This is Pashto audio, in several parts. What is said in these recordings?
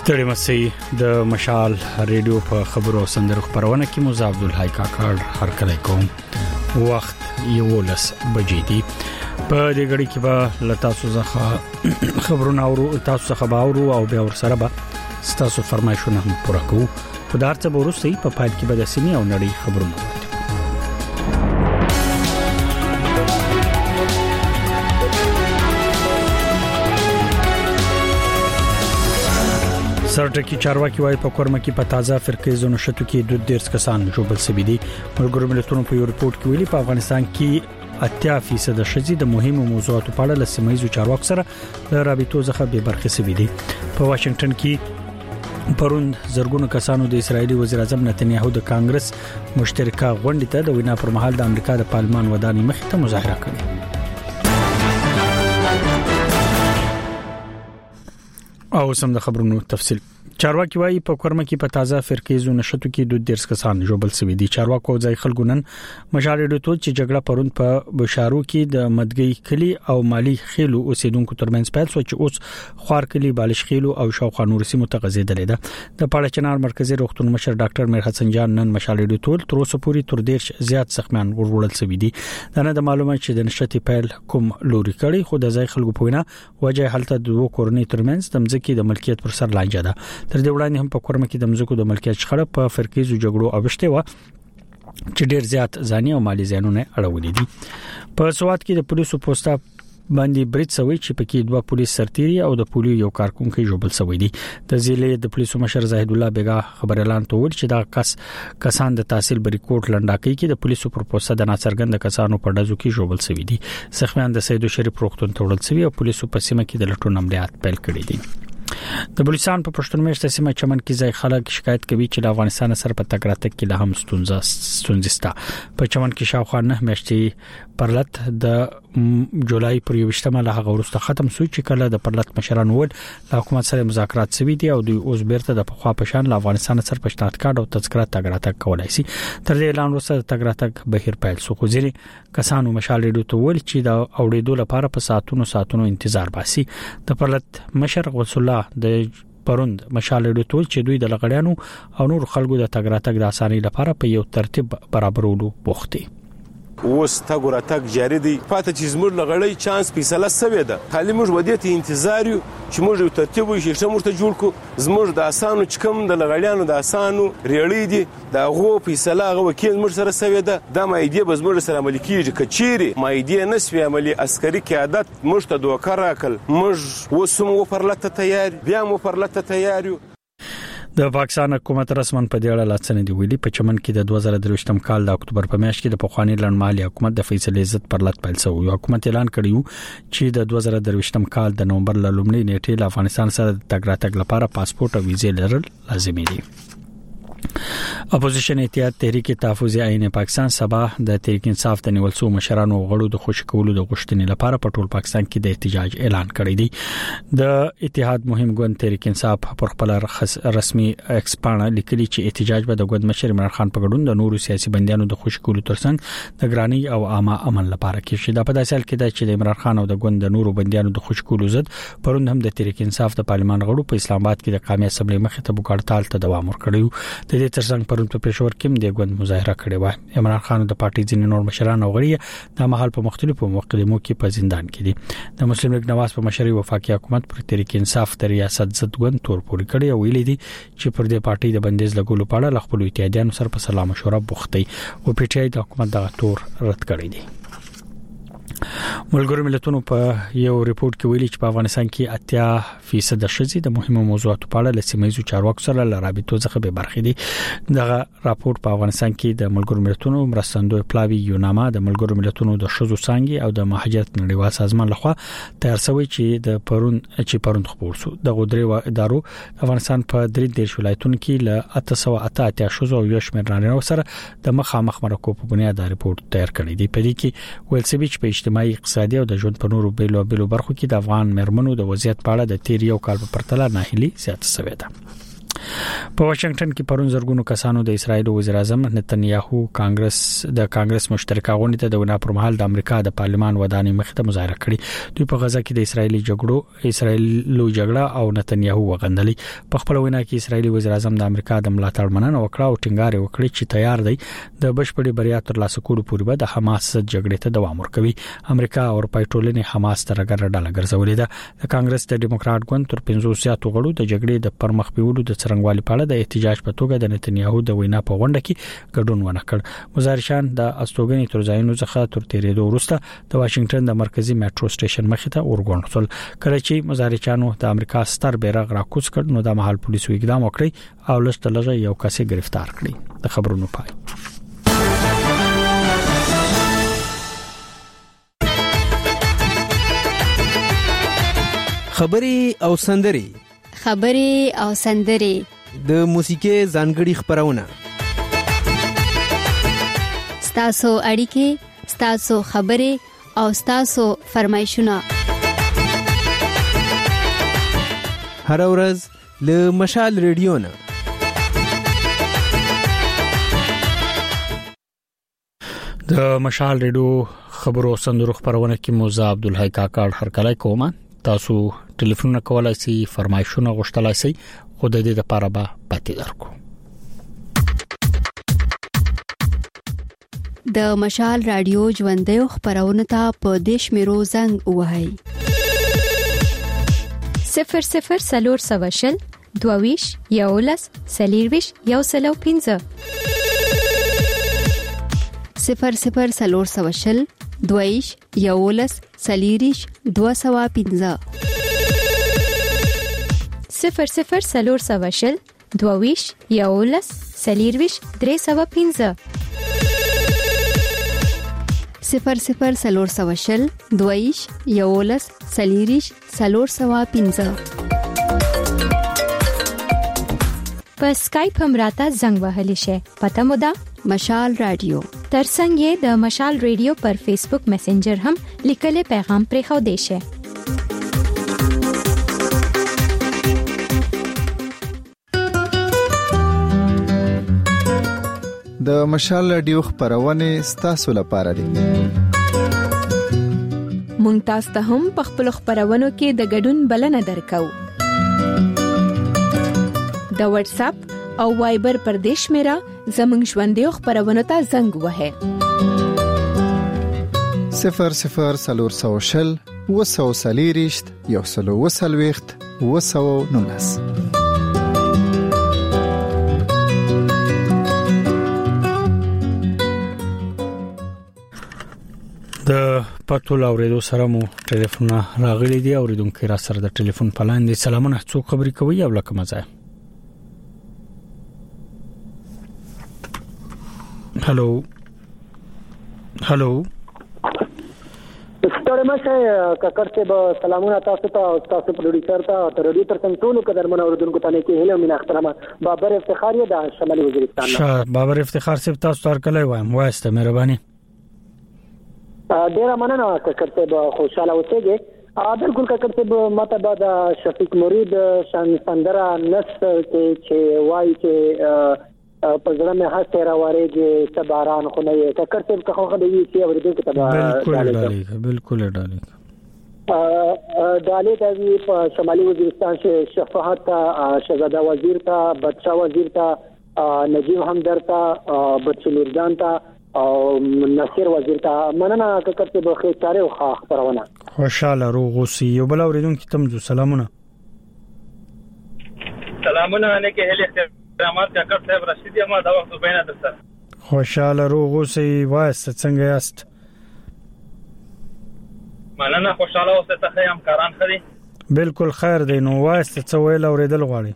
ستړي مسي د مشال ریډیو په خبرو سندرو خبرونه کې مو عبدالحی کاکړ هر کله کوم وخت 11 بجې دي په دې غړي کې به لتاسو ځخه خبرونه اورو تاسو څخه باورو او بیا ور سره به تاسو فرمایشونه هم پوره کوو په دارته ورسې په پایل کې به د سیمې او نړۍ خبرونه سرټکی چارواکي وايي په کورمه کې په تازه فرقې زونو شتو کې 2.5 کسان جوړل سوي دي ملګرو ملتونو په یو ریپورت کې ویلي په افغانستان کې 80% د شذې د مهمو موضوعاتو په اړه لسمایزو چارواکو سره د رابطو څخه به برخه سوي دي په واشنگټن کې پرون زرګونو کسانو د اسرایلی وزیر اعظم نتنیاهو د کانګرس مشترکه غونډه ته د وینا پر مهال د امریکا د پارلمان ودانۍ مخ ته مظاهره کړې او سم د خبرونو تفصیل چارواکي وايي په کورمه کې په تازه فرقې زونه شتو کې 2.5 کسان جوړل سوي دي چارواکو ځای خلګونن مشارډو ته چې جګړه پرون په بشارو کې د مدګي کلی او مالی خېلو اوسیدونکو ترمنځ پیل شو چې اوس خوار کلی بالش خېلو او شاوخوا نور سیمو ته غزیدلې ده د پاړچنار مرکزی روغتون مشر ډاکټر میر حسن جان نن مشارډو ټول تر اوسه پوری تر ډیر زیات زخمیان ورول سوي دي دا نه د معلومات چې د نشټي پیل کوم لوري کړي خو د ځای خلکو په وینا وجه حالت د دوه کورنۍ ترمنځ د مځکې د ملکیت پر سر لانجه ده تر دې وړاندې هم په کورمه کې د مزکو د ملکیت شخړه په فرقېزو جګړو اوښته و چې ډیر زیات ځاني او مالی زیانونه اړولې دي په سواد کې د پولیسو پوسټه باندې بریټ سوي چې پکې دوه پولیس سرتيري او د پولیو یو کارکونکو جوړل سوي دي د ضلع د پولیسو مشر زاهد الله بیگا خبر اعلان توول چې دا کسان د تحصیل بریکوټ لنډاکي کې د پولیسو پر پوسټه د ناڅرګند کسانو په ډزو کې جوړل سوي دي سخمیان د سیدو شریف روغتون ته وړل سوي او پولیسو په سیمه کې د لټون عملیات پیل کړي دي د بلوچستان په پښتون میشته سیمه چمن کې ځای خلک شکایت کوي چې د افغانستان سره په تګ راتګ کې له هم ستونزه په چمن کې شاوخوا 9 میاشتې پرلط د جولای پر 28مه له هغه وروسته ختم شو چې کله د پرلط مشران ول د حکومت سره مذاکرات شوي دي او د اوس بیرته د پخوا پشان له افغانستان سره په شناخت کارت او تذکرات تګ راتګ کولای شي تر دې اعلان وروسته تګ راتګ بهیر پیل شو خو ځینې کسانو مشالېدو ته ول چې د اوریدو لپاره په ساعتونو انتظار باسي د پرلط مشر رسول الله د پروند مشالېدو ټول چې دوی د لغړیانو او نور خلکو د تګ راتګ د اسانۍ لپاره په یو ترتیب برابرولو بوختي اوس تا ګور اتک جاری دی پاتې چې زموږ لغړی چانس فیصله سوي ده خالي موږ ودیته انتظار یو چې موږ یو ترتیب وي چې موږ ته جوړ کو زموږ د اسانو چکم د لغړیانو د اسانو ریړی دي د غو فیصله غو وکیل موږ سره سوي ده د مایدی به زموږ سره عمل کیږي کچيري مایدی نسوي عملی عسکري قیادت موږ ته دوکه راکل موږ وسمو پرلته تیار بیا مو پرلته تیار یو د پاکستان حکومت رسمن په دې اړه لاڅنې دی ویلي په چمن کې د 2023م کال د اکتوبر په میاشت کې د پخوانی لړمالي حکومت د فیصلې عزت پرلط پیل شو حکومت اعلان کړیو چې د 2023م کال د نومبر لومړۍ نیټې له افغانستان سره د تګ راتګ لپاره پاسپورت او ویزې لرل لازمي دي اپوزیشن اتحاد تحریک تحفظ عین پاکستان سبا د تحریک انصاف د نیول شو مشرانو غړو د خوشی کولو د غوښتنې لپاره په ټول پاکستان کې د احتجاج اعلان کړی دی د اتحاد مهم ګوند تحریک انصاف پر خپل رسمي ایکسپانه لیکلي چې احتجاج به د ګوند مشر عمران خان په ګډون د نورو سیاسي بندیانو د خوشی کولو ترڅنګ د ګرانی او عامه عمل لپاره کېږي دا په داسې حال کې چې د عمران خان او د ګوند د نورو بندیانو د خوشی کولو ضد پروند هم د تحریک انصاف د پارلمان غړو په اسلام آباد کې د قومي اسمبلی مخې ته وکړتال ته دوام ورکړیو د دې ترڅنګ پرون په پېښور کې د ګوند مظاهره کړې و عمران خان د پارټي ځینې نور مشران او غړي د مهال په مختلفو مقدمو کې په زندان کې دي د مسلم لیگ نواز په مشرۍ وفاقي حکومت پر تحریک انصاف د ریاست ضد ګوند تور پوري کړی او ویلي دي چې پر دې پارټي د بندیز لګولو په اړه خپل اتحادیانو سره په سلا مشوره بوختي او پی ټی آی د حکومت د تور رد کړی دی ملګرو ملتونو په یو ریپورت کې ویلي چې په افغانستان کې 80% د شذې د مهمو موضوعاتو په اړه لسمایزو چارواکو سره لرابطو څخه به برخې دي دغه راپور په افغانستان کې د ملګرو ملتونو مرستندوی پلاوی یوناما د ملګرو ملتونو د شذو څنګه او د مهاجرت نړیوال سازمان لخوا تیار شوی چې د پرون خبر شو د غوډري ادارو افغانستان په 3 ولایتونو کې له 888 شذو او یو شمېر نارینه سره د مخامخ مرکو په بنیاد ریپورت تیار کړی دی په دې کې ویل سوي چې په اجتماعي اقتصادي او د ژوند په نورو بیلو برخو کې د افغان مرمنو د وضعیت په اړه د تیر یو کال په پرتله ناهیلي زیاته شوې ده په واشنگټن کې پرون زرګونو کسانو د اسرایل وزیر اعظم نتنیاهو کانګرس مشترکه غونډه ته د وینا پر مهال د امریکا د پارلمان ودانۍ مخ ته مظاهره کړې. دوی په غزا کې د اسرایلی جګړه او نتنیاهو وغندلې. په خپل وینا کې اسرایلی وزیر اعظم د امریکا د ملاتړ مننه وکړه او ټینګار وکړ چې تیار دی د بشپړې بریا تر لاسه کولو پورې به د حماس جګړې ته دوام ورکوي. امریکا او اروپای ټولنې حماس تر ډاله ګرځولې ده. د کانګرس د ډیموکرات ګوند تر 500 زیاتو غړو د جګړې د پرمخ بیولو د څرنګوالي په اړه د احتجاج په توګه د نتنیاهو د وینا په غونډه کې ګډون ونه کړ. مظاهرشان د استوګنې تر ځایونو څخه تر تیرېدو وروسته د واشنگټن د مرکزی میټرو سټیشن مخې ته ورغونډل. کله چې مظاهرچانو د امریکا ستر بیرغ راکوز کړ نو د محل پولیسو اقدام وکړي او لږ یو کس گرفتار کړي. د خبرونو پای. خبري او سندري د موسیقي ځانګړي خبرونه ستاسو اړیکې ستاسو خبري او ستاسو فرمایشونه هر ورځ له مشال ریډیو نه. د مشال ریډیو خبرو سندرو خبرونه کې موزه عبدالحی کاکړ هرکلی کوم. تاسو ټلیفون کولای شئ فرمایشونه غوښتلای شئ خو د دې لپاره به پاتې درکو. د مشال رادیو ژوندۍ خبرونه ته په دیش میرو زنګ وهاي 00 22 یولس سلیرویش یوسلو 5 00 22 یولس سلیریش 215 00 22 یولس سلیرویش 315 00 22 یولس سلیریش 315. په اسکایپ هم راته زنګ وهلی شي. پته مو ده مشال رادیو. ترڅنګ یې د مشال ریډیو پر فیسبوک میسنجر هم لیکل پیغام پرې خو دی شي. د مشال رادیو خبرونه ستاسو لپاره دي. مونږ تاسو ته هم په خپل خبرونو کې د ګډون بلنه درکو. د واتس اپ او وایبر پر دیش میرا زمنګ ژوندې خبرونه ته زنګ وهه 00 وسوسلیریشت یوسلو وسلويخت وسو نونس. د پټول اوریدو سره مو ټلیفون راغلی دی. اوریدونکو را سره د ټلیفون پلان دي. سلامونه، څوک خبري کوي او لکه مزه؟ هالو ستړمشه ککړ ته به سلامونه تاسو ته او تاسو په ډیټر ته تر ډیټر تر ټولو قدرمن اوریدونکو ته کې هله مینه احترامات. بابر افتخار یې د شمالي وزیرستان. بابر افتخار صاحب تاسو تر کله وایم واسطه مهرباني. ډیر مننه ککړ ته به خوشاله اوسئ. بالکل ککړ ته به ماته بعد شفیق مرید شان سندره نس چې وای چې په ځړه مې هڅه راوړېږي تباران خو نه یې ککړ ته خو د وی سی اوریدونکو ته بالکل ډالې د په شمالي وزیرستان کې شفاعت شهزاده وزیر ته بادشاہ وزیر ته نجیب همدرد ته بچی میردان ته او نصیر وزیر ته مننه ککړ ته به خیر چاره او خبرونه خوشاله روغوسی یو بل اوریدونکو ته سلامونه نه کې هله رحمت کاکړ صاحب رشید احمد دا وخت بینه درته خوشاله روغوسی واسه څنګه یاست؟ مننه خوشاله اوسه ته هم کاران خري بالکل خیر دی. نو واسه څه ویل اوریدل غواړي؟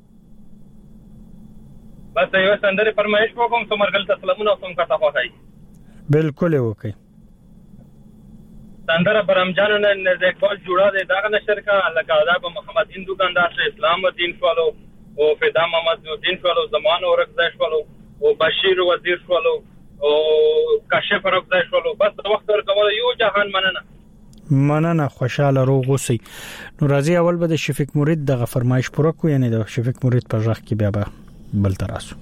بس یو سندره فرمایش وکم څو مرګل ته سلامونه کوم کته خوای بالکل وکي. سندره برمجان نه اقبال جوړا دی دا نشر کا لکه آداب محمد دین دکاندار سے اسلام الدین فالو او فدا محمد الدین فالو زمان اور رقص فالو او بشیر وزیر فالو او کاشف رقص فالو بس وخت ورکول یو جهان مننه مننه خوشاله روغ اوسئ. نو راځي اول به د شفیق مرید د فرمایش پوره کو، یعنی د شفیق مرید په ځخ کې بیا به بل تراسو.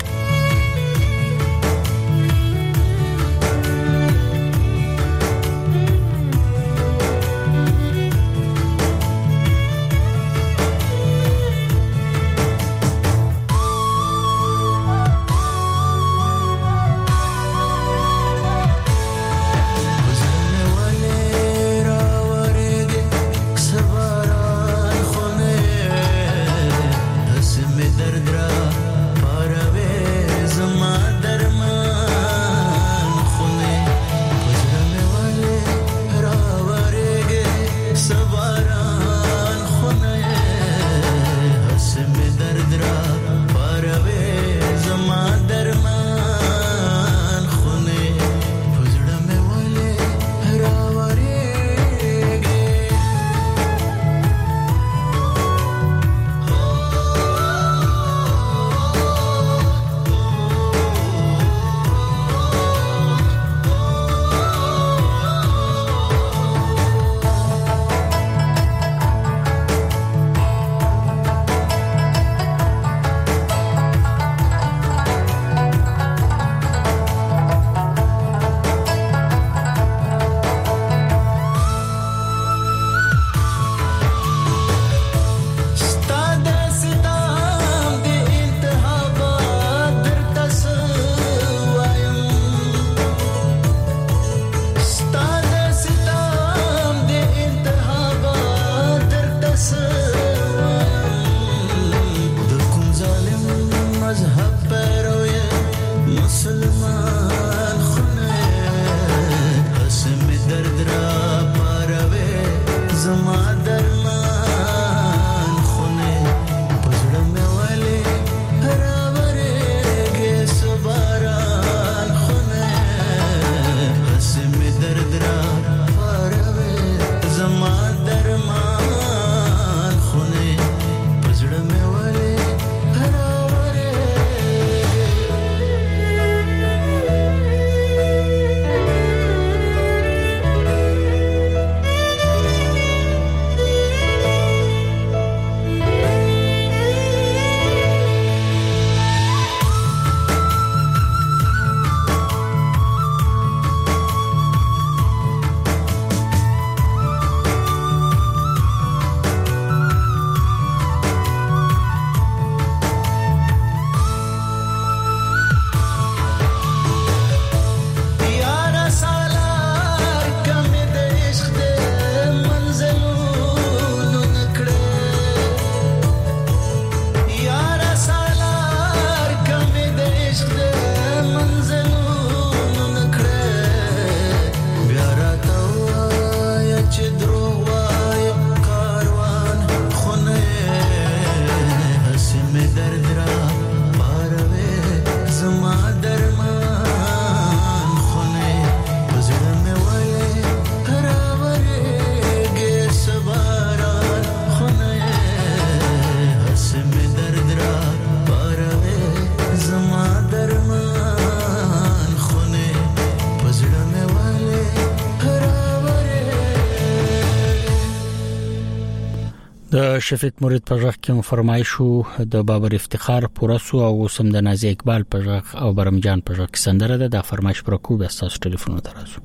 د شفیق مرید په ځخ کې فرمایشو د بابر افتخار پورسو او سم د نازي اقبال په ځخ او برمجان په ځخ کې سندره ده. د فرمایش پر کو به تاسو ټلیفون وتراسو.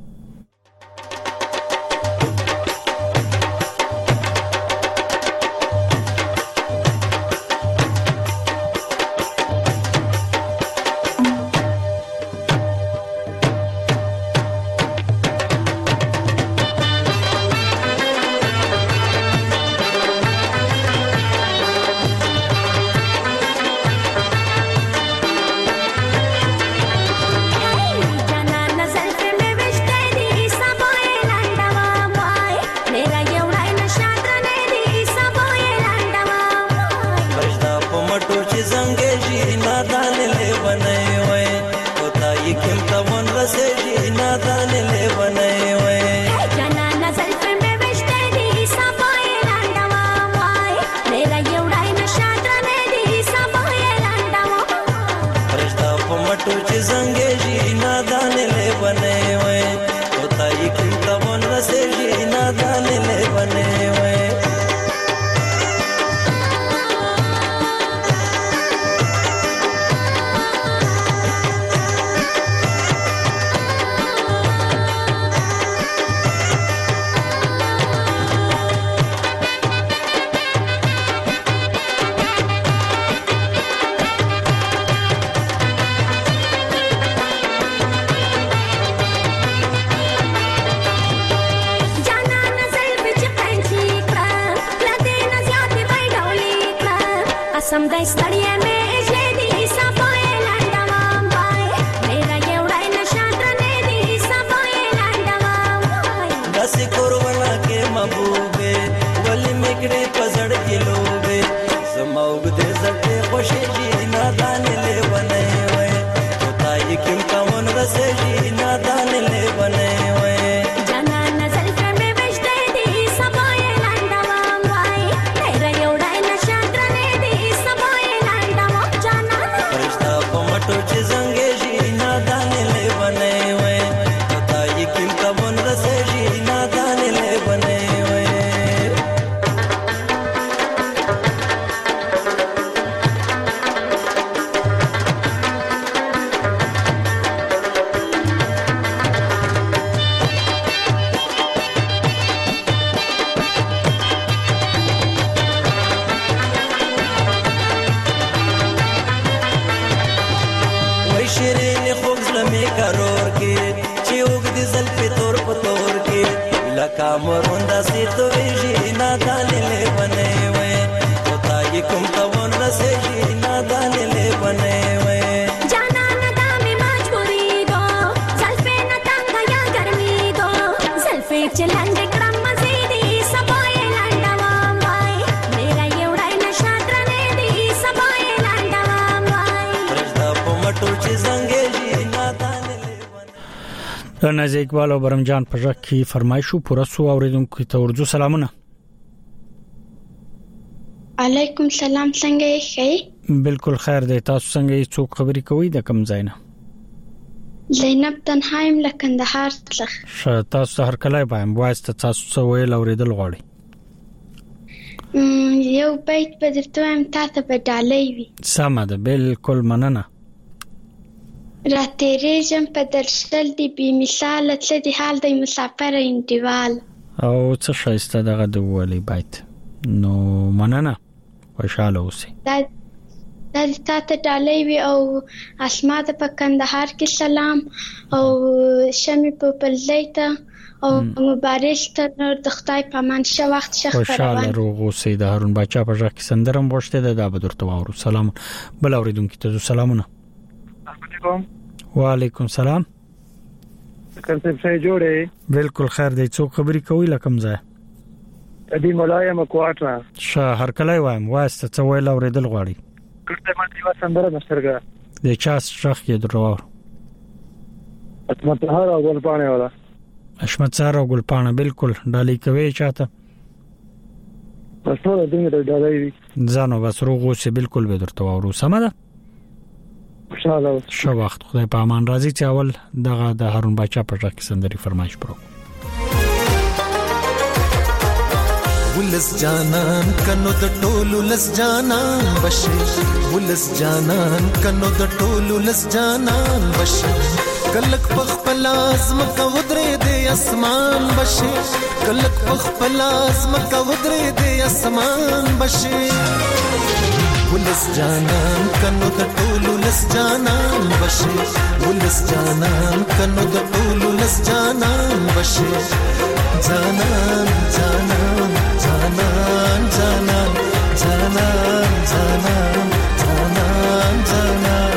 कसम गई स्तड़िए में जेदी सपोए लंडवाम बाय मेरा एवढाय नशात्रने दी सपोए लंडवाम बाय दस कोरवना के महबूबे वली मिकड़े पजड़ के लोबे समाउग दे सकते खुशी जी नादान ले बने हुए तो ताई किम कामन रसे जी नादान ले बने हुए जना नजर पे में बजते दी सपोए लंडवाम बाय मेरा एवढाय नशात्रने दी सपोए लंडवाम जाना रिश्ता पमटो चिजंगे जी नादान ले बने हुए तो ताई किम कामन रसे जी नादान ले बने हुए शिरीन खुब्ज लमे करोर के चिउग दिजल पे तोर पतोर के लका मरुंदा से तो जी नादान ले बने हुए तो ताई कुम तवन रसे जी नादान ले बने हुए जाना न दामी मजबूरी दो सल्फे न तंग या गर्मी दो सल्फे चलंदे क्रम मजीदी सपोए लंडवाम बाय मेरा एवढाय नशात्रने दी सपोए लंडवाम बाय रिश्ता पमटो चिजंगे जी नादान ले نازي اقبال او برمجان په ژغ کې فرمایشو پوره سو اوریدونکو ته اردو سلامونه علیکم سلام څنګه یې بالکل خیر دی تاسو څنګه یې څوک خبري کوي د کم ځای نه زینب تنهایم له کندهار څخه تاسو هر کله بایم وایسته تاسو څه ویل اوریدل غواړي یو بیت په درته هم تاسو په ډالۍ وي سمه ده بالکل مننه را تیریږم په درشل دی بی مثال څه دی حال دی مسافر انډیوال او څه شایسته دغه د ولی بیت نو مننه خوشاله اوسئ دا تاسو ډالۍ وي او اسماء په کندهار کې سلام او شمع په پلزیته او مبارک ته د خدای په امان شه وخت شخ خوشاله روغ اوسئ د هارون بچا په ژغ کې سندرم غوښته ده دا به درته واورو سلام بل اوریدونکو ته سلامونه وعلیکم سلام څنګه څه جوړه بالکل خیر دی څوک خبري کوي لکم ځای ادي مولای مکواټه شه هر کله وایم واسطه څه ویل اوریدل غواړي کله ما دی وسندره مسترګه د چا شخ کې درو اتمت هر او ګلپانه ولا اشمت سره او ګلپانه بالکل ډالۍ کوي چاته تاسو د دې ډالۍ ځانو بس روغو سه بالکل به درته واورو سم ده شو وخت خدای په امان راځي چې اول دغه د هارون بچا په ژغ کې سندري فرمایش پرو ولس جانان کنو د ټولو لس جانان بشي ولس جانان کنو د ټولو لس جانان بشي کلک پخپل ازم کا ودرې د اسمان بشي کلک پخپل ازم کا ودرې د اسمان بشي ولس جانان کنو د ټولو لس جانان بشي ولس جانان کنو د ټولو لس جانان بشي جانان جانان جانان جانان جانان جانان جانان جانان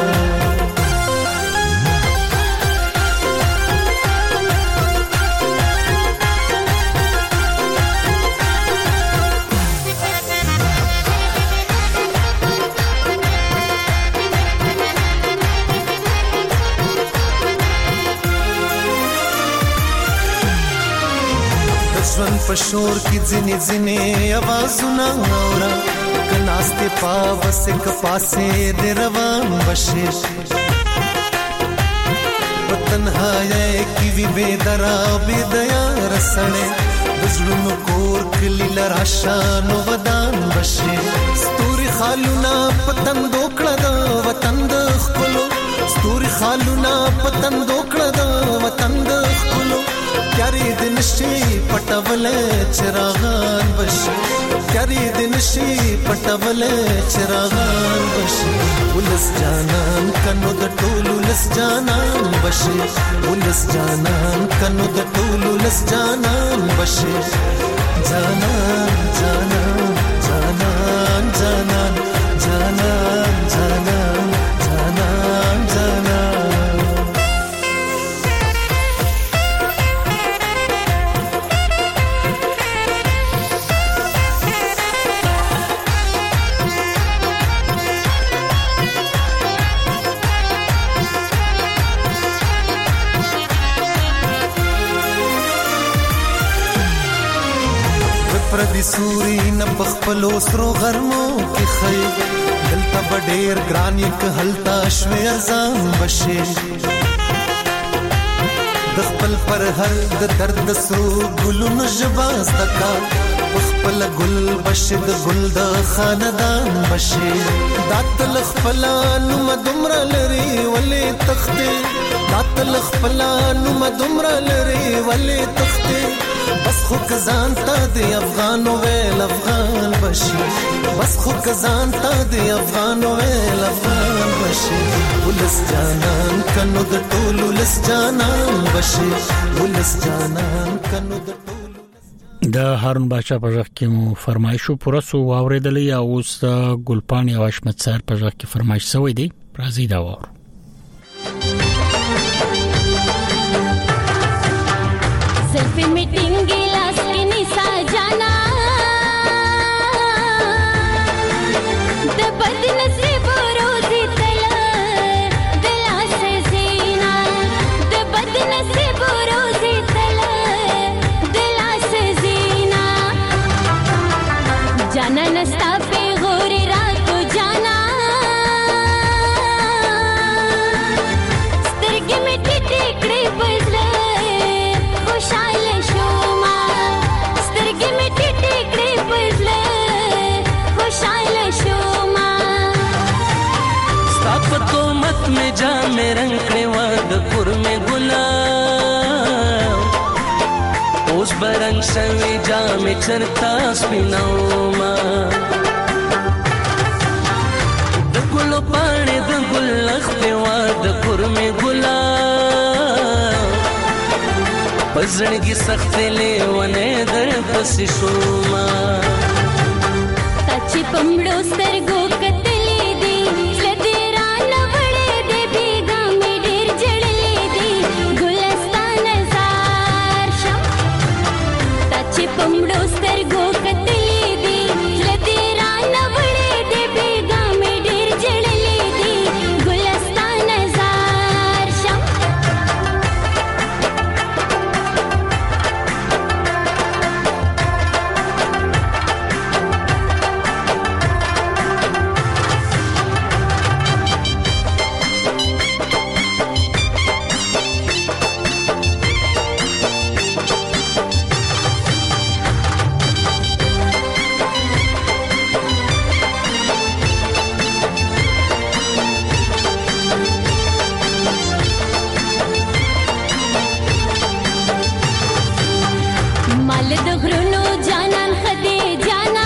ژوند په شور کې ځینې ځینې आवाजونه اورا کناستې پاوسه ک پاسه د روان بشي وطنهای کی وی بے درا بے دیا رسنه بزړونو کور کلی لراشانو ودان بشي ستوري خالونا پتن دوکړه د وطن د خپلو ستوري خالونا پتن دوکړه د وطن د خپلو کاری دن شي پټول چراغان بشي کاری دن شي پټول چراغان بشي ولس جانان کنو د ټولو لس جانان بشي ولس جانان کنو د ټولو لس جانان بشي جانان جانان جانان جانان جانان جانان جانان جانان پردي سوري نه بخپلو سرو غرمو کې خي دلته بډېر ګران یک هلتا شوي ارزان بشي د خپل پر هر د درد سرو ګلونو جواز تکا خپل ګل بشي د ګل د خاندان بشي داتل خپلانو مدمر لري ولې تخته داتل خپلانو مدمر لري ولې تخته بس خو کزان تا دی افغانو ویل افغان بشي بس خو کزان تا دی افغانو ویل افغان بشي ولس جانان کنو د ټولو لس جانان بشي ولس جانان کنو د د هارون بادشاہ په ځخ کې مو فرمایشو پرسو واوریدلې او اوس ګلپانی او حشمت سر په ځخ کې فرمایش سوې دي راځي دا وور सेल्फी मीटिंग गिलास की निशा जाना द बदनसीब रोजी तला दिला से जीना द बदनसीब रोजी तला दिला से जीना जाना नस्ता पे गोरे रात को जाना स्तिरगे में टिकड़े बदले खुशाल शोमा स्तिरगे में टिकड़े बदले खुशाल शोमा स्थापतो मत में जा में रंगने वादपुर में गुलाब उस बरंग सवे जा में चरता स्पिनाओमा द गुल पाने द गुल लखते वादपुर में गुलाब पजड़गी सख्त ले वने दर बस शोमा ताची पमड़ो सरगो कतले दी लदेरा नवड़े दे बेगा में डेर जड़ले दी गुलस्तान जार शम ताची पमड़ो सरगो कतले दी लदेरा नवड़े दे बेगा में डेर जड़ले दी गुलस्तान जार शम माल द घरनो जानन खदे जाना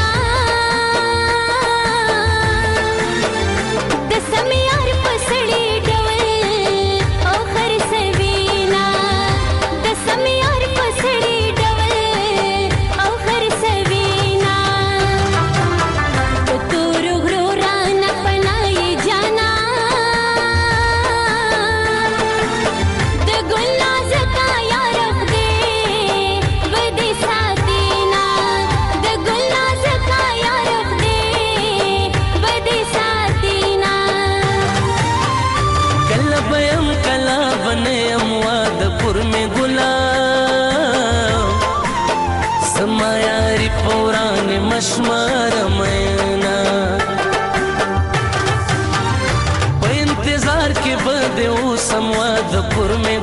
द समियार पसड़ी डवल ओ खर सवीना द समियार पसड़ी डवल ओ खर सवीना तो तोर घरो राना पनाई जाना द गुलनाज का यार दे बदी साथीना द गुलनाज का यार दे बदी साथीना कलबयम कला बनयम वादपुर में गुलाब समायारी पौराण मशमार मैना पे इंतजार के बदे ओ समवादपुर में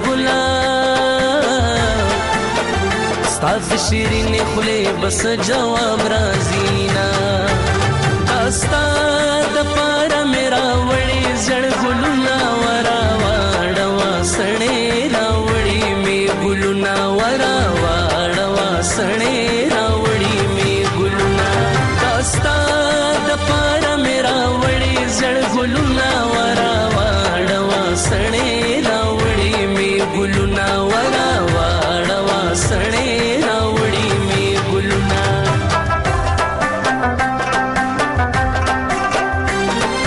गुलाब साथ शीरीन खुले बस जवाब राजीना दास्ता द पारा मेरा वड़ी जड़ गुलुना वरा वाड़वा सणे रावड़ी में गुलुना वरा वाड़वा सणे रावड़ी में गुलुना दास्ता द पारा मेरा वड़ी जड़ गुलुना वरा वाड़वा सणे रावड़ी में गुलुना वरा वाड़वा सणे रावड़ी में गुलुना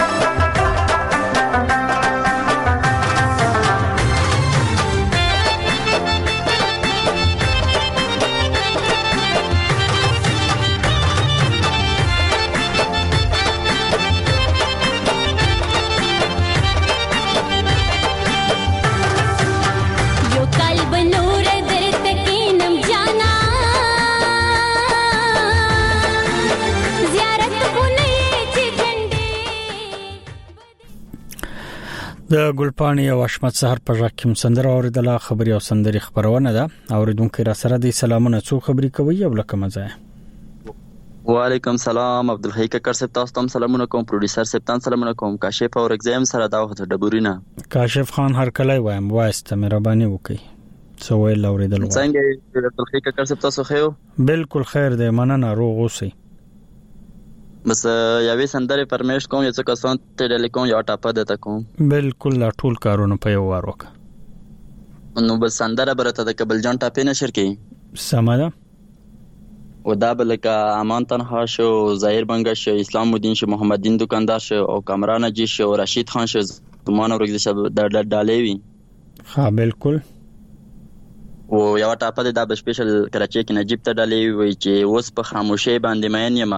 د ګلپانی او اشمت سحر په ژکم سندره اوریدله خبري او سندري خبرونه ده اوریدونکو را سره د سلامونه څو خبري کوي او لکه مزه وعلیکم سلام عبدالحی ککر صاحب تاسو ته سلامونه کوم پروډوسر صاحب ته سلامونه کوم کاشف او اگزام سره دا وخت ډبورینه کاشف خان هر کله وایم واسته مهرباني وکي سو ویل اوریدل څنګه عبدالحی ککر صاحب تاسو خو بالکل خیر دی مننه روغ اوسئ بس یوې سندره پرمیش کوم چې کسان ته ټلیکوم یا ټاپه ده کوم بالکل ټول کارونه په یو وار وکړه نو بس سندره برته د کبل جان ټاپه نشر کی سماده و دا بلکه امان تنها شو ظاهر بنگا شو اسلام الدین شو محمد دین دکاندار شو او کامران جی شو رشید خان شو زمان ورګ شو د ډالېوی ها بالکل او یو ټاپه د سپیشل کراچي کې نجیب ته ډالېوی وی چې اوس په خاموشي باندې مېن یم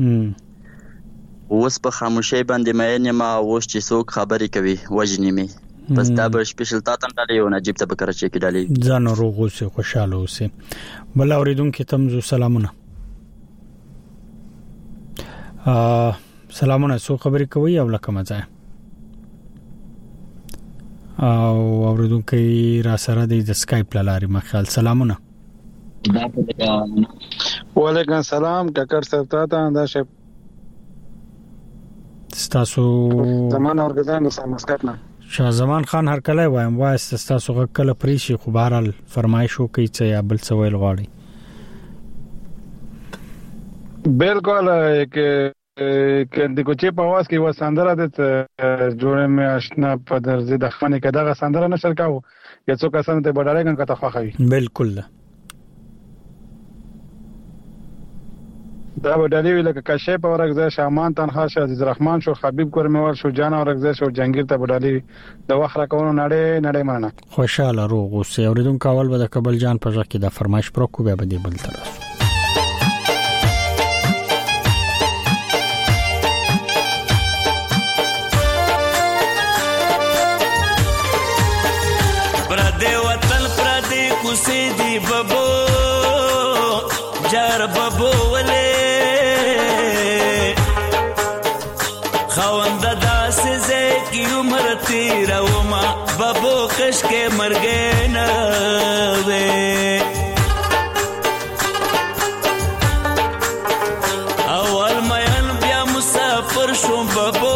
اوس په خاموشي باندې مېن یم اوس چې څوک خبرې کوي وجنی می بس دا به سپیشل تاتن ډالې او نجیب ته په کراچي کې ډالې ځان روغ اوسه خوشاله اوسه بل اوریدونکو ته تم سلامونه سلامونه څو خبرې کوي او لکه مزه او اوریدونکو را سره د سکایپ لاري مخال سلامونه وعلیکم السلام ککر صاحب ته دا شپ تاسو زمان اورګزان د مسکات نه شاه زمان خان هر کله وایم واسه تاسو کله پریشي خو بهرال فرمایشو کوي چې یا بل څه ویل غواړي بالکل کې د کوچې په واس کې و سندره د جوړې مې آشنا په درځي د خانه کې دغه سندره نشر کاوه یا څو کسان ته بډاړې ګن کته خوخوي بالکل دا وډالي ویل ک کاشف اورګزه شامان تنها شه عزیز رحمان شو حبیب کورموال شو جان اورګزه شو جنگیر ته وډالي د وخره کوونو نړۍ مننه خوشاله روغ اوسئ اوریدونکو اول به د کبل جان په ځکه د فرمایش پرو کو به دی بل تر پردې وطن پردې کوسې دی بابو جار بابو ولې خوند داس زه کی عمر تیرا وما بابو کش کې مرګ نه وې اول مېن بیا مسافر شوم بابو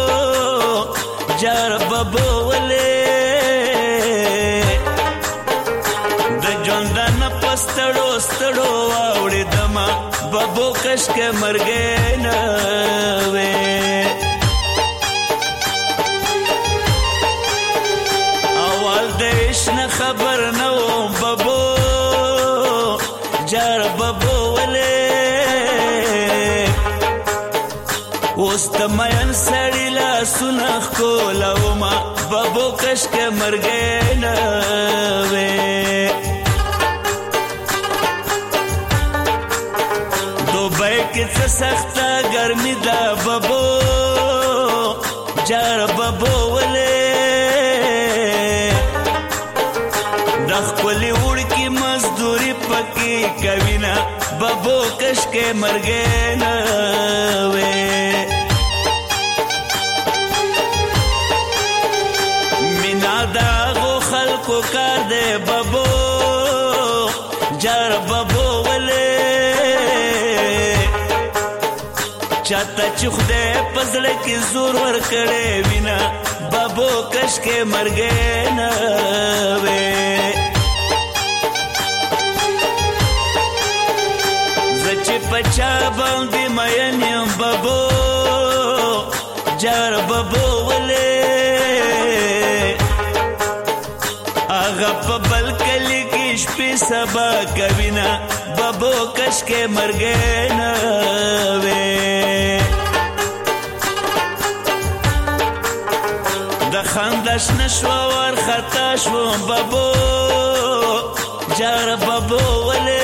جار بابو ولې د ژوندان پستړو ستړو واوړې دما بابو کش کې مرګ نه وې نه خبر نو بابو جار بابو ولې اوست مېن سړی لا سنخ کولا وما بابو کش کې مرګ نه وې دوبۍ کې څه سخت ګرمي دا بابو جار بابو ولې خپل وړکی مزدوري پکې کوینا بابو کش کې مرګ نه وې مینا دا غو خلکو کار دے بابو جار بابو ولې چاته چخده پزړه کې زور ور کړې وینا بابو کش کې مرګ نه وې پچا باندې مېن بابو جار بابو ولې هغه په بل کلی کې شپې سبا کوینا بابو کش کې مرګ نه وې د خندش نشو ور خطا شو بابو جار بابو ولې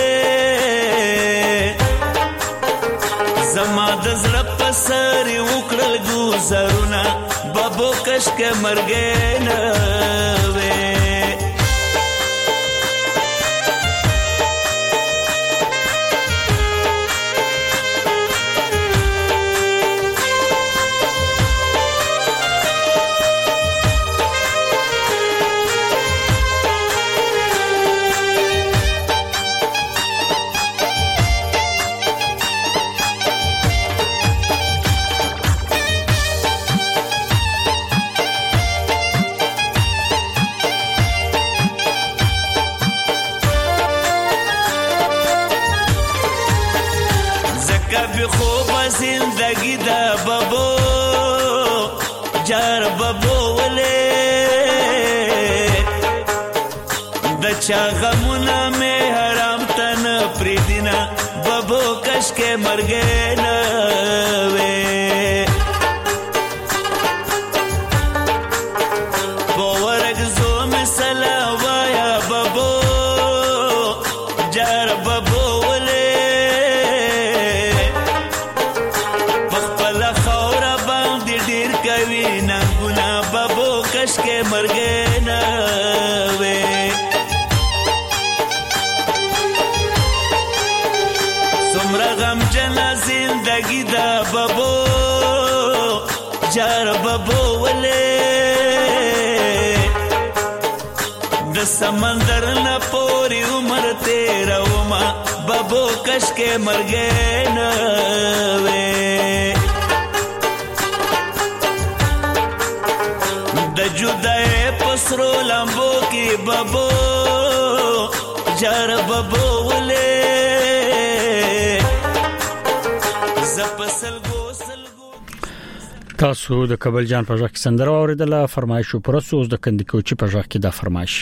زما د زړه په سر وکړل ګوزرونه بابو کش کې مرګ نه وې بی خوب زندگی دا بابو جار بابو ولی دا چا غمونا میں حرام تن پریدینا بابو کش کے مرگے نوے بورگ زو مثلا وایا بابو جار بابو ولی بخپل خورا باندې ډیر کوي ننګونه بابو کش کے مرگے نوے سمرا غم جنا زندگی دا بابو جار بابو ولی د سمندر نہ پوری عمر تیرا وما بابو کش کے مرگے نوے د جدائے پسرو لمبو کی بابو جار بابو ولی تاسو د کابل جان په ځای کې سندره اوریدله فرمایش پر اوس د کندکوچي په ځای کې دا فرمایش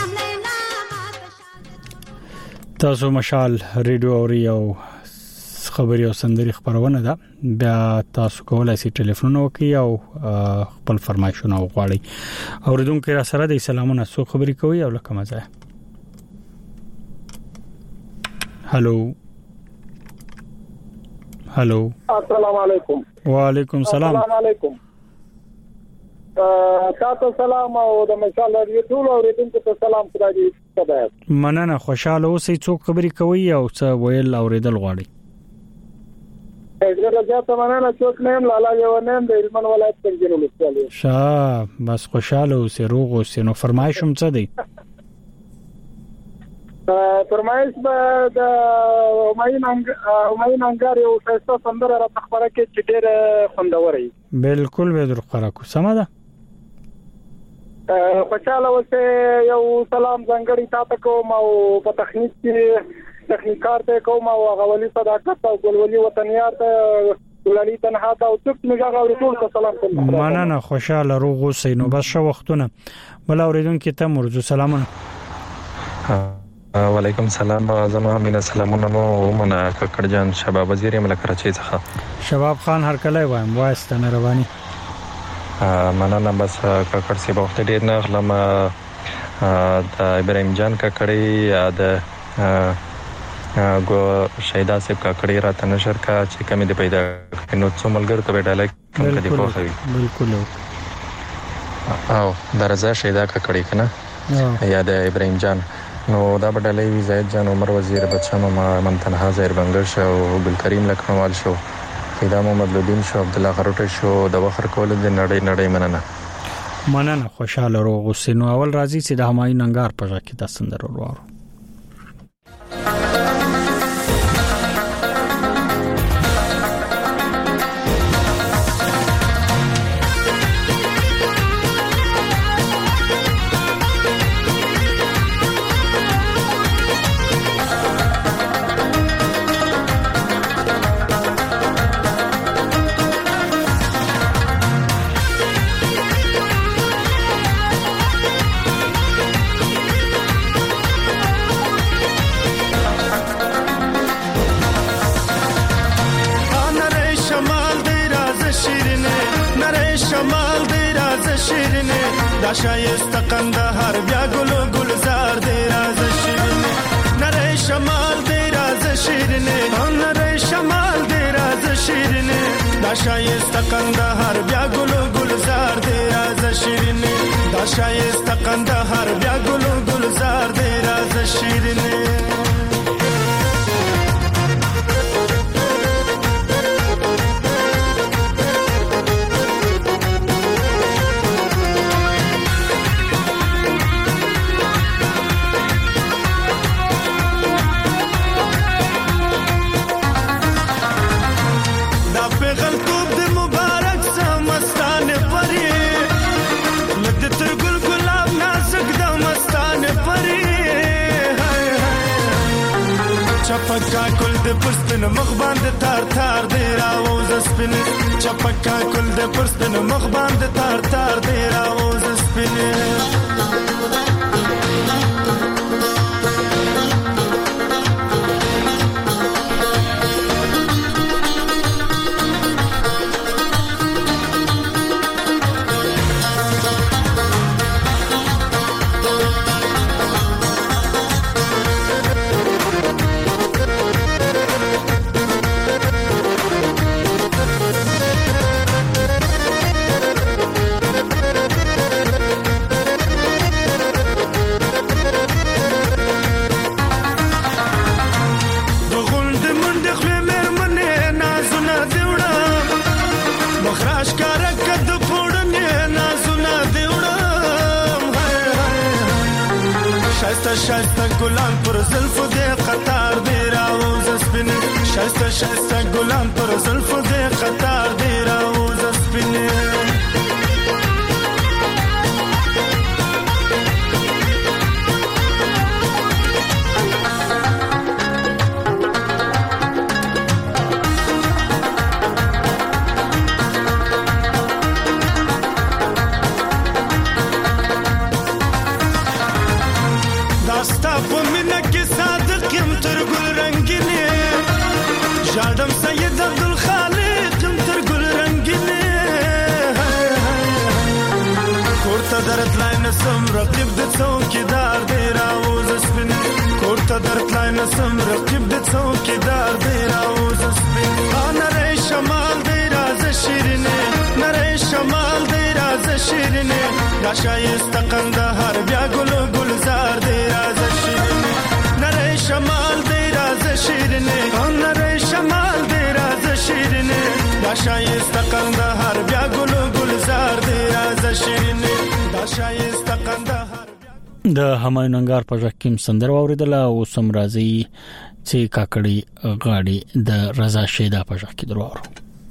تاسو مشال ریډیو اوري او خبري او سندري خبرونه ده بیا تاسو کولای شئ ټلیفون وکړئ او خپل فرمایشونه وغواړئ. اوریدونکو را سره د سلامونه سو خبري کوي او لکه مزه. هالو السلام علیکم. وعلیکم السلام. السلام علیکم. تاسو سلام او د مشال رادیو ټول اوریدونکو ته سلام خدای دې. مننه خوشاله اوسئ. څوک خبري کوي او څه ویل اوریدل غواړي؟ زه مننه څوک نیم لالا یو نیم د علمن ولایت څنګه ولسوالۍ. شاه بس خوشاله اوسئ روغ اوسئ. نو فرمایشم څه دی؟ فرمایش به د همایون انګار یو څه سندره را خبره کې چې ډېر خوندور وي. بالکل به در خبره کو سم ده. خوشاله اوسئ. یو سلام ځنګړی تاسو کوم او په تخنیک کې تخنیکار ته کوم او غولي صداقت او ګلولي وطنيار ته ولالي تنها ته او څوک موږ غوړي ټول ته سلام کوم. مننه خوشاله روغ اوسئ. نو بس شو وختونه بل اوریدونکو ته مرجو سلامونه. وعلیکم السلام. زما مینه سلامونه مو منه ککړ جان شباب وزیر مل کراچۍ څخه. شباب خان هر کله وایم واسطه مهرباني. مننه بس ککړ سی وخت ډیر نه خلم د ابراهيم جان ککړی د گو شهیدا صاحب ککړی راته نشر کا چې کمی دی پیدا نو څو ملګر ته ډالک کوم کدي په خوي. بالکل. او درزه شهیدا ککړی کنه یا د ابراهيم جان نو دا بدلې وی زید جان عمر وزیر بچانو ما منتنها زهیر بنگل شو ګل کریم لکھنوال شو پیدا محمد لودین شو عبد الله خروټ شو د وخر کول د نړۍ مننه خوشاله روغ اوسئ. نو اول راځي چې د همایون انګار په ځای کې د سندر ورو شایست قندهار بیا گل و گلزار دی راز شیرینه نره شمال دی راز شیرینه نره شمال دی راز شیرینه دا شایست قندهار بیا گل و گلزار دی راز شیرینه دا شایست قندهار بیا گل و گلزار دی راز شیرینه چپکا کل د پرستن مخ باندې تار تار دی راوز سپین چپکا کل د پرستن مخ باندې تار تار دی راوز سپین شایسته ګلان پر زلفو دې قطار دې راوز سپین شایسته ګلان پر زلفو دې قطار دې راوز سپین داستا په مینه کې صادق يم تر ګل رنگینه ژړم هم رقیب د څوکیدار دی راوز سپین نری شمال دی راز شیرینه نری شمال دی راز شیرینه دا شایست قندهار بیا ګل گلزار دی راز شیرینه نری شمال دی راز شیرینه نری شمال دی راز شیرینه دا شایست قندهار بیا ګل گلزار دی راز شیرینه دا شایست قندهار د همایون انګار په ژکیم سندر اوریدل او سم راځي چې کاکړي غاړي د رضا شیدا په ژک کې درو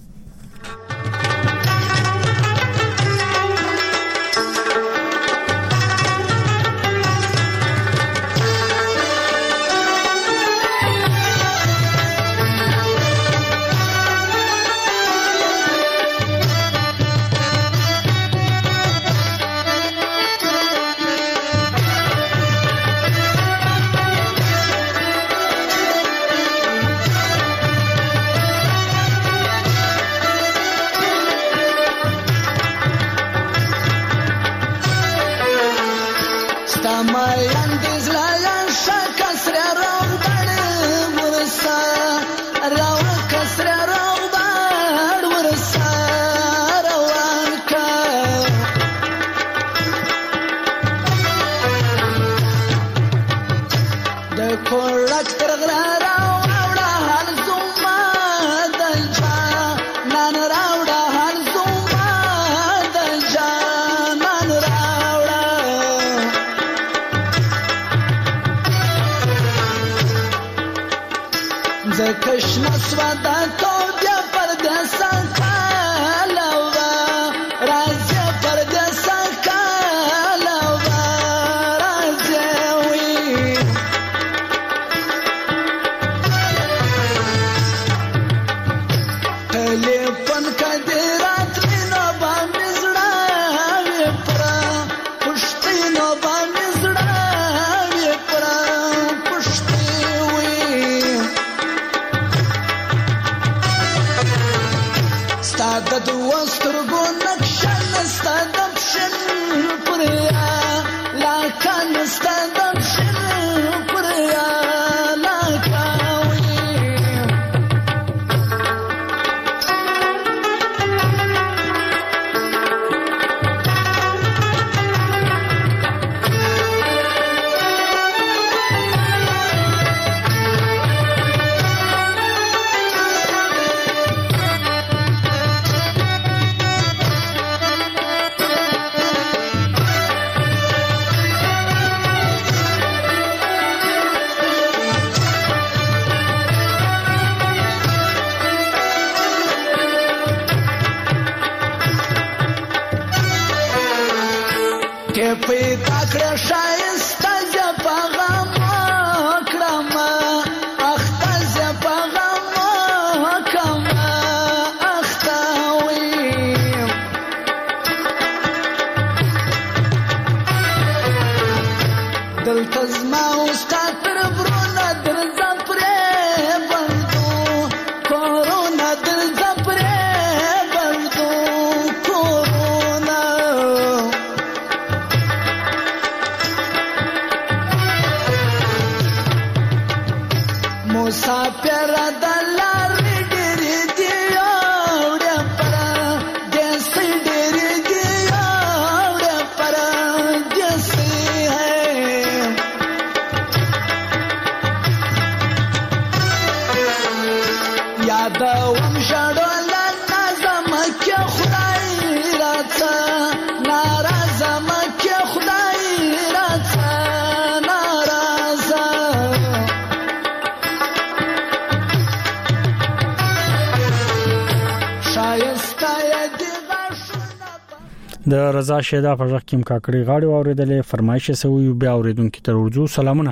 د رضا شیدا په ژک کې کاکړي غاړي اوریدلې فرمایش سوي بیا اوریدونکو ته ورځو سلامونه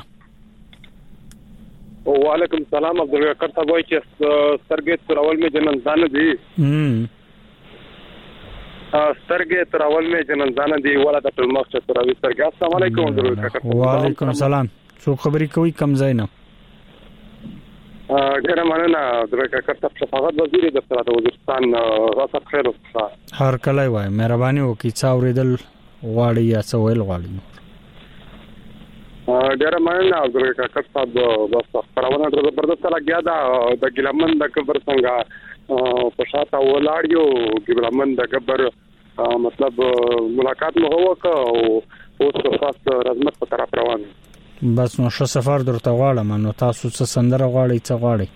وعلیکم السلام عبدالقادر صاحب وایي چې سترګې تراول می جننزان دي سترګې تراول می جننزان دي ولادت المخ تراوي سترګې السلام علیکم عبدالقادر وعلیکم السلام څو خبرې کوي کم ځای نه ډیره مننه عبدالقادر صاحب شفاعت وزیر د سره وزیرستان راسه خیر اوسه هر کله وای مهرباني وکړئ څا اوریدل غواړي یا څه ویل غواړي ډېر مننه عبدالله کاکړ صاحب بس خبرونه ډېر زبردست لګیا دا د ګلمن د قبر څنګه په شاته ولاړ یو ګلمن د قبر مطلب ملاقات مو وکړ او اوس خاص رزمت په طرف روان بس نو ښه سفر درته غواړم نو تاسو څه سندره غواړئ څه غواړئ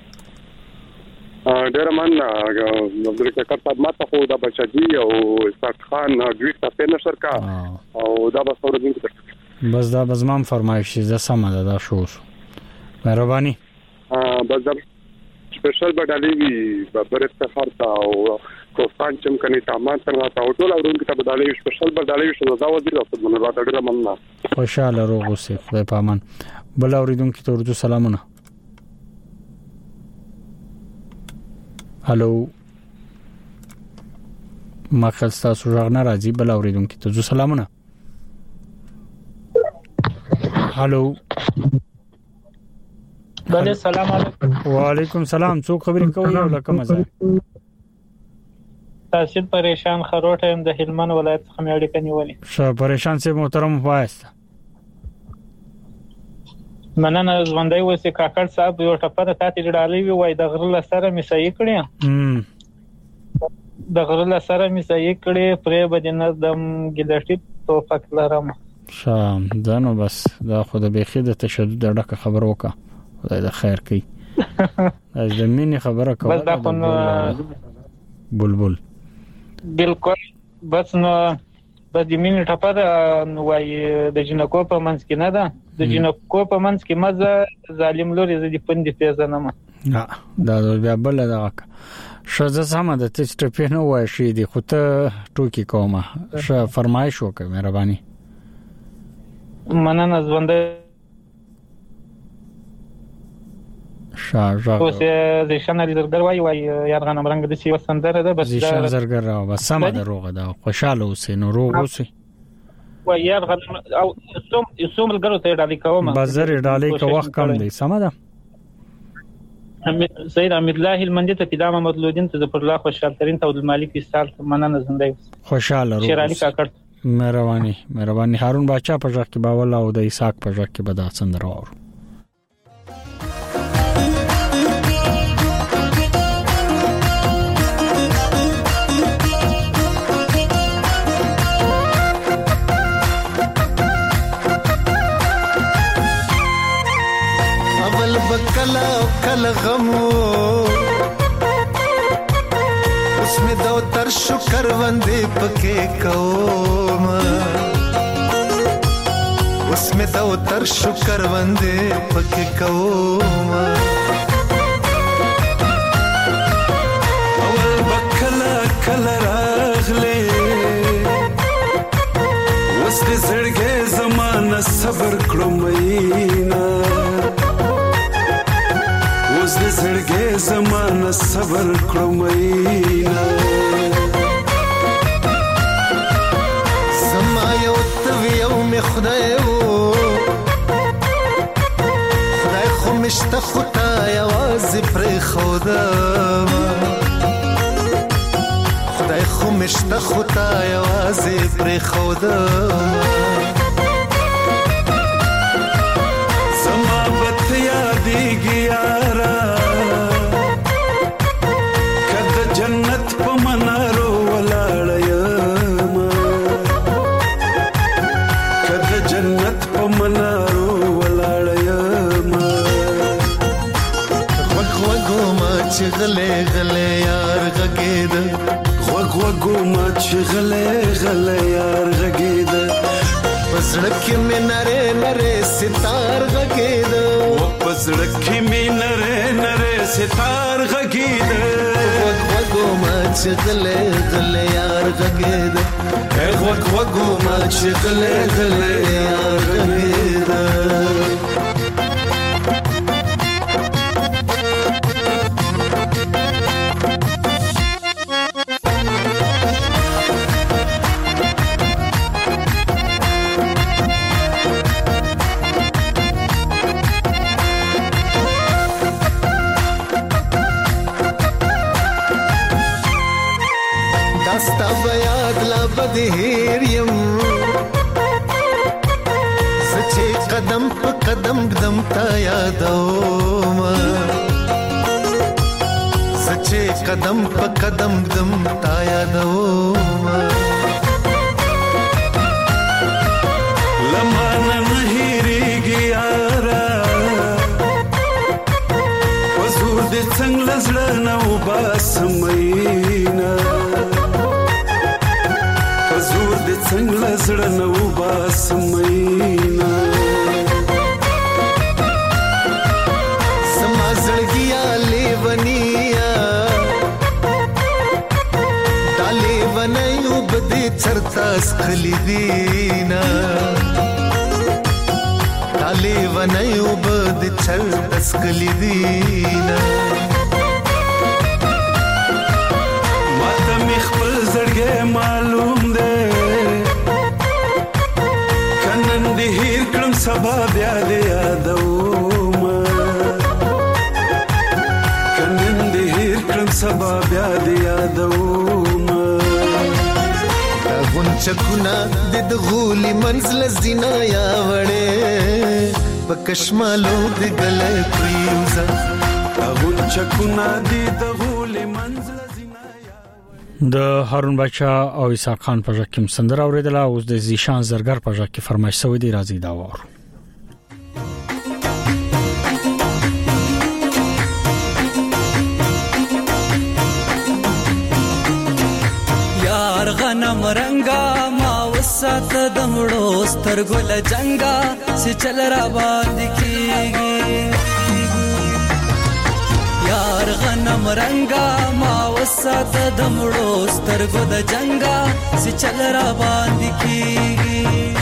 ډېر مننه عبدالله کاکړ صاحب ماته خو د بچدي او اسحاق خان دوی ته نشر کا او دا بس اورځین بس دا بزمام فرمایش زه سم ده دا شو مهرباني بس دا سپیشل بدالي وی بر افتخار تا او کوستان چم کني تامان تر تا ټول اورونکو ته بدالي سپیشل بدالي شو دا وزیر خپل منو دا ډېر مننه خوشاله روغ اوسې خدای پامان بل اوریدونکو ته ورته سلامونه هالو ما خلستا سوژغ ناراضي بل اوریدونکو ته سلامونه هالو بله سلام علیکم وعلیکم سلام څوک خبرې کوي او لکه مزه تاسو پریشان خروټه هم د هلمند ولایت څخه مې اړیکه نیولې شه پریشان سي محترم وایست مننه ژوندۍ وسې کاکړ صاحب یو ټپه د تاتې ډالۍ وی وای د غره سره مې صحیح کړی د غره سره مې صحیح کړی پرې بدنه دم ګلټی توفق لرم شام دانو بس دا خو د بيخي د تشدد ډکه خبر وکا خدای د خیر کوي از د مینې خبره کوي بس دا خو بلبل بالکل بس نو د مینې ټپه وای د جنکو په منځ کې نه ده د جنکو په منځ کې مزه ظالم لوري زدي پندې پیژنم دا بیا بل دا شزه سم ده ته سټپې نو وای شي دي خو ته ټوکی کومه ش فرمایش وکړه مهرباني مننه ژوندۍ شاجا اوس زیشان زرګر وای یارغانم رنگ د سی وسندره ده بس زیشان زرګر راو بس سم ده روغه ده خوشاله اوسې نو روغ اوسې وای یارغانم او سوم الګرو ته ډالې کوم بازار ډالې کو وخت کم دی سم ده سید امید الله المنجه ته پیدامه مطلودین ته پر الله خوشحال ترين ته د مالک استال مننه زنده خوشاله روغ شیر علی کاکړ مهرباني هارون باچا په ځکه کې باول او د اسحاق په ځکه کې بدا سندره اور اول بکلا کل غمو اسمه دو تر شکر وندې پکې کوم اسمه دو تر شکر وندې پکې کوم اول بکلا کل راغله وس دې زړګې زمانہ صبر کړم مینا وس دې زړګې زمانہ صبر کړم مینا زما یو تویو می خدای خو مشته خدای आवाज پر خدا خدای خو مشته خدای आवाज پر خدا زما بت یادېږي یارا کله جنت په منارو ولاړ یم کله جنت په منارو ولاړ یم وګو ما چې غلې غلې یار غګید وګو ما چې غلې غلې یار غګید پسړک مې نره نره ستار غګید پسړک مې نره نره ستار غګید وګو ما چې غلې غلې یار غګید وګو ما چې غلې غلې یار غګید داستا بیاد لا بدهیر یم سچې قدم په قدم دم تا یادوم سچې قدم په قدم دم تا یادوم لمانه مهیریږي یارا وزور دې څنګه لزړه نو باسمینا وزور دې څنګه لزړه نو باسمینا سما زړګیا لیونیا ډالې ونیو بده چرتا سخلی دینا ډالې ونیو بده چرتا سخلی دینا ماته می خپل زړګې معلوم ده کنن دې هیر کړم سبا بیا دې یادوم کنن دې هیر کړم سبا بیا دې یادوم غونچکونه د غولي منزل زینا یا وړې پکشمالو د ګلې پریوزا غونچکونه د غولي منزل د هارون بچا او اسحاق خان په ځکه سندره اوریدله اوس د زیشان زرګر په ځکه فرمایش سوی دی راځي دا وره یار غنم رنگا ما وسات دمړو سترګل جنگا سي چل را باندې کیږي یار غنم رنگا ما وسات دمړو سترګو د جنگا سي چل را باندې کیږي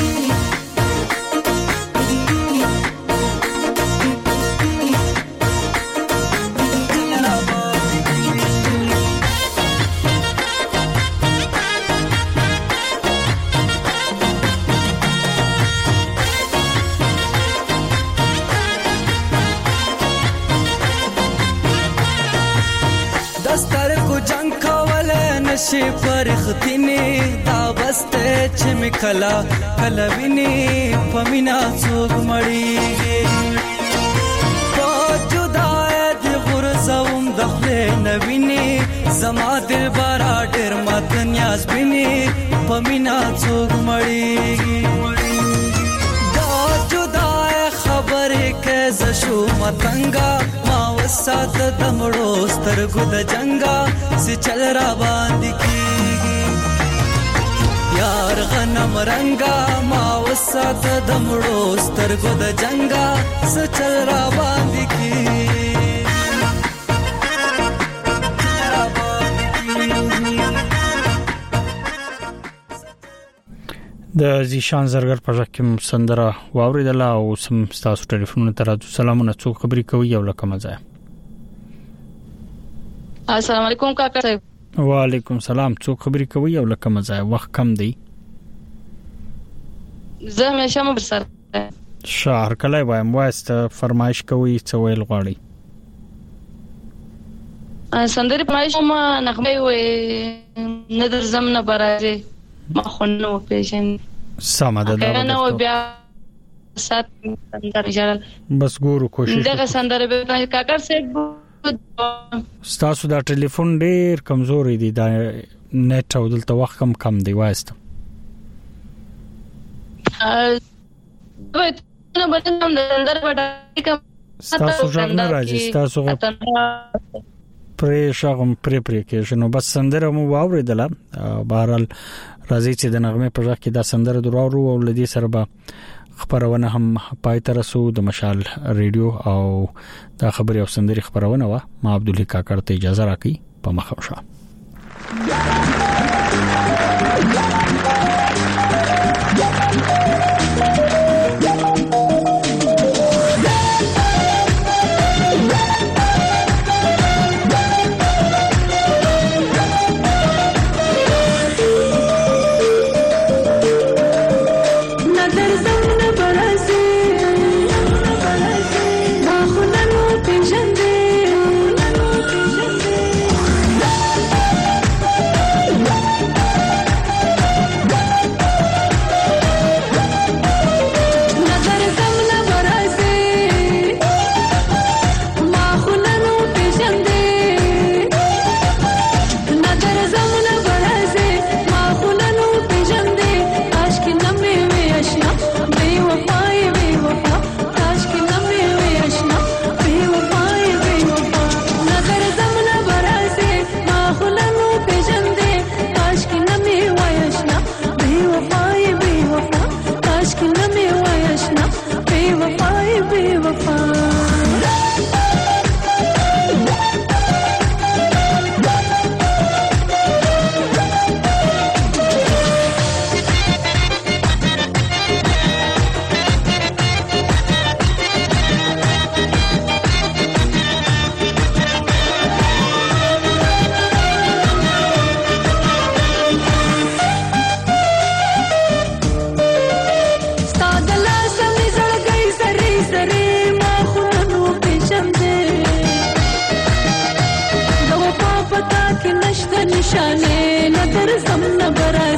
نشي پرختینی دا بسته چې مکلا کلا ویني پمینا څوک مړیږي په جدای د غرزوم د خپل نویني زما دل بارا ډېر مت نیاز ویني پمینا څوک مړیږي دا جدای خبره کې زشو متنګا ما وسات دمړو سترګو د جنگا سي چل را باندې کیږي یار غنم رنگا ما وسات دمړو سترګو د جنگا سي چل را باندې کیږي د زیشان زرګر په ځکه سندره واوریدله او سم تاسو ټلیفون ته راځو سلامونه څوک خبري کوي یو لکه مزه السلام علیکم کاکا صاحب وعلیکم سلام څوک خبري کوي یو لکه مزه وخت کم دی زه همیشه مو سره شهر کله وایم واسط فرمایش کوي څه ویل غواړي سندري فرمایش ما نغمه وي ندر زمنه برازي ما خونو پیژن سم ده دا نو بیا سات سندره جلال بس ګورو کوشش دغه سندره به کاکا صاحب ستاسو دا ټلیفون ډیر کمزوري دی دا نت او دلته وخت کم دی واسط نو بدن هم سندره وډای کم ستاسو ځان راځي ستاسو پرې شغم پرې کې شنو بس سندره مو واوریدله بهرال راځي چې د نغمه په ځکه دا سندره درو او لدی سره به خبرونه هم پای تر رسو د مشال ریډیو او دا خبري او سندري خبرونه وا ما عبدالله کاکړ ته اجازه راکړي په مخاوشه شانه نظر سم نبرا